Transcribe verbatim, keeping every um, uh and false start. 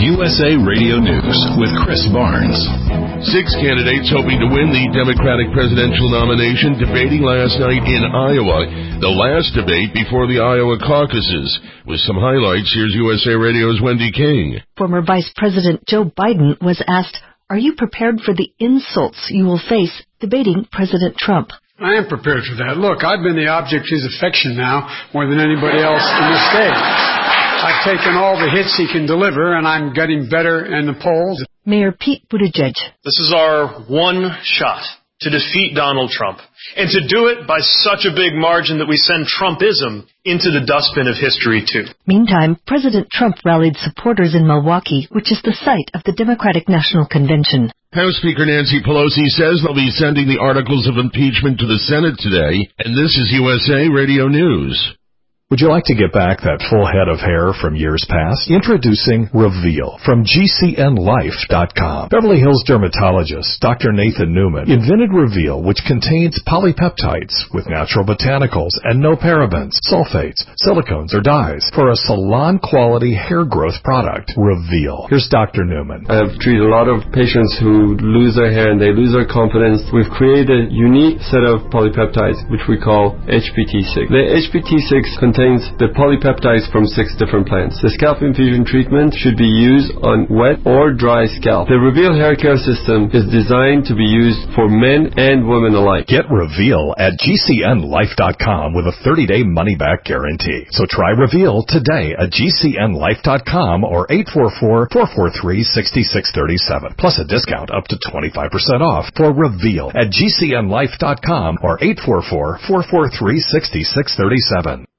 U S A Radio News with Chris Barnes. Six candidates hoping to win the Democratic presidential nomination debating last night in Iowa, the last debate before the Iowa caucuses. With some highlights, here's U S A Radio's Wendy King. Former Vice President Joe Biden was asked, "Are you prepared for the insults you will face debating President Trump?" I am prepared for that. Look, I've been the object of his affection now more than anybody else in the state. I've taken all the hits he can deliver, and I'm getting better in the polls. Mayor Pete Buttigieg. This is our one shot to defeat Donald Trump, and to do it by such a big margin that we send Trumpism into the dustbin of history, too. Meantime, President Trump rallied supporters in Milwaukee, which is the site of the Democratic National Convention. House Speaker Nancy Pelosi says they'll be sending the articles of impeachment to the Senate today, and this is U S A Radio News. Would you like to get back that full head of hair from years past? Introducing Reveal from G C N Life dot com. Beverly Hills dermatologist Doctor Nathan Newman invented Reveal, which contains polypeptides with natural botanicals and no parabens, sulfates, silicones, or dyes for a salon-quality hair growth product. Reveal. Here's Doctor Newman. I have treated a lot of patients who lose their hair and they lose their confidence. We've created a unique set of polypeptides, which we call H P T six. The H P T six contains contains the polypeptides from six different plants. The scalp infusion treatment should be used on wet or dry scalp. The Reveal hair care system is designed to be used for men and women alike. Get Reveal at G C N Life dot com with a thirty-day money-back guarantee. So try Reveal today at G C N Life dot com or eight four four, four four three, six six three seven. Plus a discount up to twenty-five percent off for Reveal at G C N Life dot com or eight four four, four four three, six six three seven.